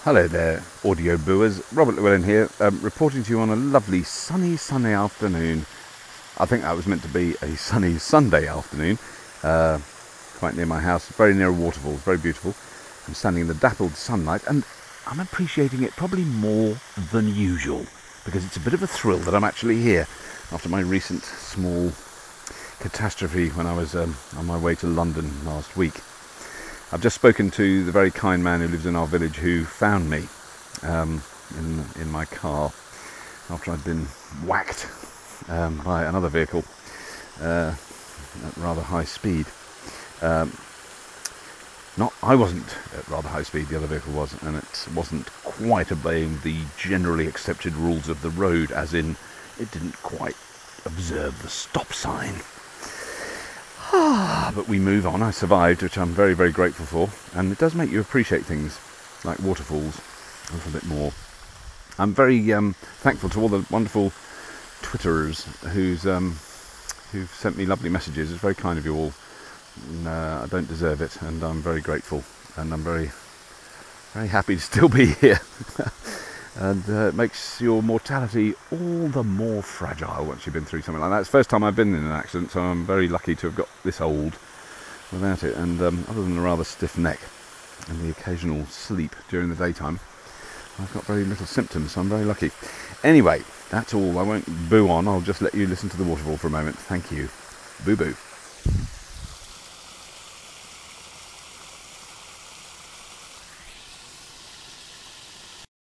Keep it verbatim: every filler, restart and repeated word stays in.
Hello there, audio booers. Robert Llewellyn here, um, reporting to you on a lovely sunny Sunday afternoon. I think that was meant to be a sunny Sunday afternoon, uh, quite near my house, very near a waterfall, very beautiful. I'm standing in the dappled sunlight and I'm appreciating it probably more than usual because it's a bit of a thrill that I'm actually here after my recent small catastrophe when I was um, on my way to London last week. I've just spoken to the very kind man who lives in our village who found me um, in in my car after I'd been whacked um, by another vehicle uh, at rather high speed. Um, not, I wasn't at rather high speed, the other vehicle was, and it wasn't quite obeying the generally accepted rules of the road, as in it didn't quite observe the stop sign. Ah, but we move on. I survived, which I'm very, very grateful for. And it does make you appreciate things like waterfalls a little bit more. I'm very um, thankful to all the wonderful Twitterers who's um, who've sent me lovely messages. It's very kind of you all. And, uh, I don't deserve it, and I'm very grateful. And I'm very, very happy to still be here. And uh, it makes your mortality all the more fragile once you've been through something like that. It's the first time I've been in an accident, so I'm very lucky to have got this old without it. And um, other than a rather stiff neck and the occasional sleep during the daytime, I've got very little symptoms, so I'm very lucky. Anyway, that's all. I won't boo on. I'll just let you listen to the waterfall for a moment. Thank you. Boo boo.